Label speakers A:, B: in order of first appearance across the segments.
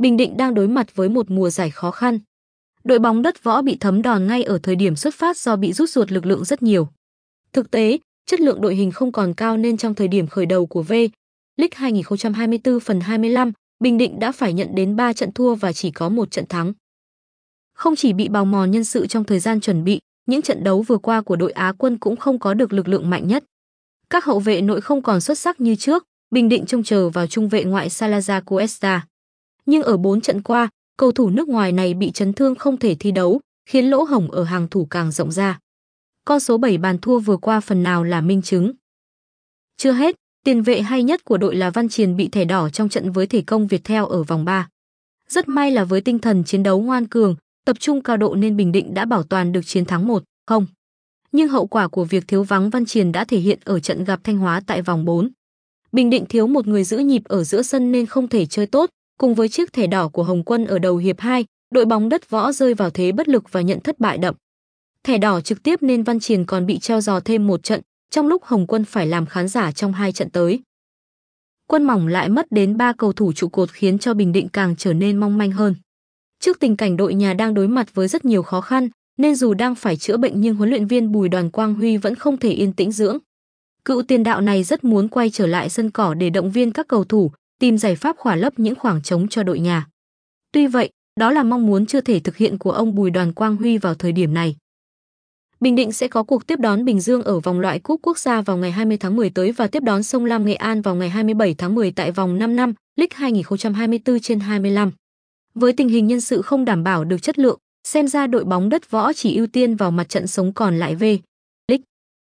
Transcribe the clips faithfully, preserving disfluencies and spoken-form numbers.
A: Bình Định đang đối mặt với một mùa giải khó khăn. Đội bóng Đất Võ bị thấm đòn ngay ở thời điểm xuất phát do bị rút ruột lực lượng rất nhiều. Thực tế, chất lượng đội hình không còn cao nên trong thời điểm khởi đầu của V-League hai không hai tư phần hai mươi lăm, Bình Định đã phải nhận đến ba trận thua và chỉ có một trận thắng. Không chỉ bị bào mòn nhân sự trong thời gian chuẩn bị, những trận đấu vừa qua của đội Á quân cũng không có được lực lượng mạnh nhất. Các hậu vệ nội không còn xuất sắc như trước, Bình Định trông chờ vào trung vệ ngoại Salazar Cuesta. Nhưng ở bốn trận qua, cầu thủ nước ngoài này bị chấn thương không thể thi đấu, khiến lỗ hổng ở hàng thủ càng rộng ra. Con số bảy bàn thua vừa qua phần nào là minh chứng. Chưa hết, tiền vệ hay nhất của đội là Văn Triền bị thẻ đỏ trong trận với Thể Công Viettel ở vòng ba. Rất may là với tinh thần chiến đấu ngoan cường, tập trung cao độ nên Bình Định đã bảo toàn được chiến thắng một không. Nhưng hậu quả của việc thiếu vắng Văn Triền đã thể hiện ở trận gặp Thanh Hóa tại vòng bốn. Bình Định thiếu một người giữ nhịp ở giữa sân nên không thể chơi tốt, cùng với chiếc thẻ đỏ của Hồng Quân ở đầu hiệp hai, đội bóng Đất Võ rơi vào thế bất lực và nhận thất bại đậm. Thẻ đỏ trực tiếp nên Văn Triền còn bị treo giò thêm một trận, trong lúc Hồng Quân phải làm khán giả trong hai trận tới. Quân mỏng lại mất đến ba cầu thủ trụ cột khiến cho Bình Định càng trở nên mong manh hơn. Trước tình cảnh đội nhà đang đối mặt với rất nhiều khó khăn, nên dù đang phải chữa bệnh nhưng huấn luyện viên Bùi Đoàn Quang Huy vẫn không thể yên tĩnh dưỡng. Cựu tiền đạo này rất muốn quay trở lại sân cỏ để động viên các cầu thủ, tìm giải pháp khỏa lấp những khoảng trống cho đội nhà. Tuy vậy, đó là mong muốn chưa thể thực hiện của ông Bùi Đoàn Quang Huy vào thời điểm này. Bình Định sẽ có cuộc tiếp đón Bình Dương ở vòng loại cúp quốc gia vào ngày hai mươi tháng mười tới và tiếp đón Sông Lam Nghệ An vào ngày hai mươi bảy tháng mười tại vòng năm năm League hai không hai tư trên hai mươi lăm. Với tình hình nhân sự không đảm bảo được chất lượng, xem ra đội bóng Đất Võ chỉ ưu tiên vào mặt trận sống còn lại V-League.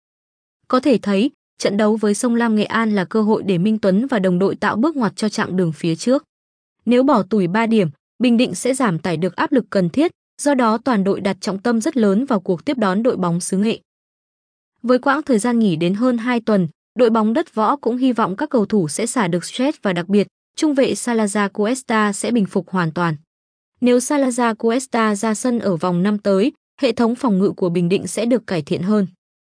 A: Có thể thấy, trận đấu với Sông Lam Nghệ An là cơ hội để Minh Tuấn và đồng đội tạo bước ngoặt cho chặng đường phía trước. Nếu bỏ tủi ba điểm, Bình Định sẽ giảm tải được áp lực cần thiết, do đó toàn đội đặt trọng tâm rất lớn vào cuộc tiếp đón đội bóng xứ Nghệ. Với quãng thời gian nghỉ đến hơn hai tuần, đội bóng Đất Võ cũng hy vọng các cầu thủ sẽ xả được stress và đặc biệt, trung vệ Salazar Cuesta sẽ bình phục hoàn toàn. Nếu Salazar Cuesta ra sân ở vòng năm tới, hệ thống phòng ngự của Bình Định sẽ được cải thiện hơn.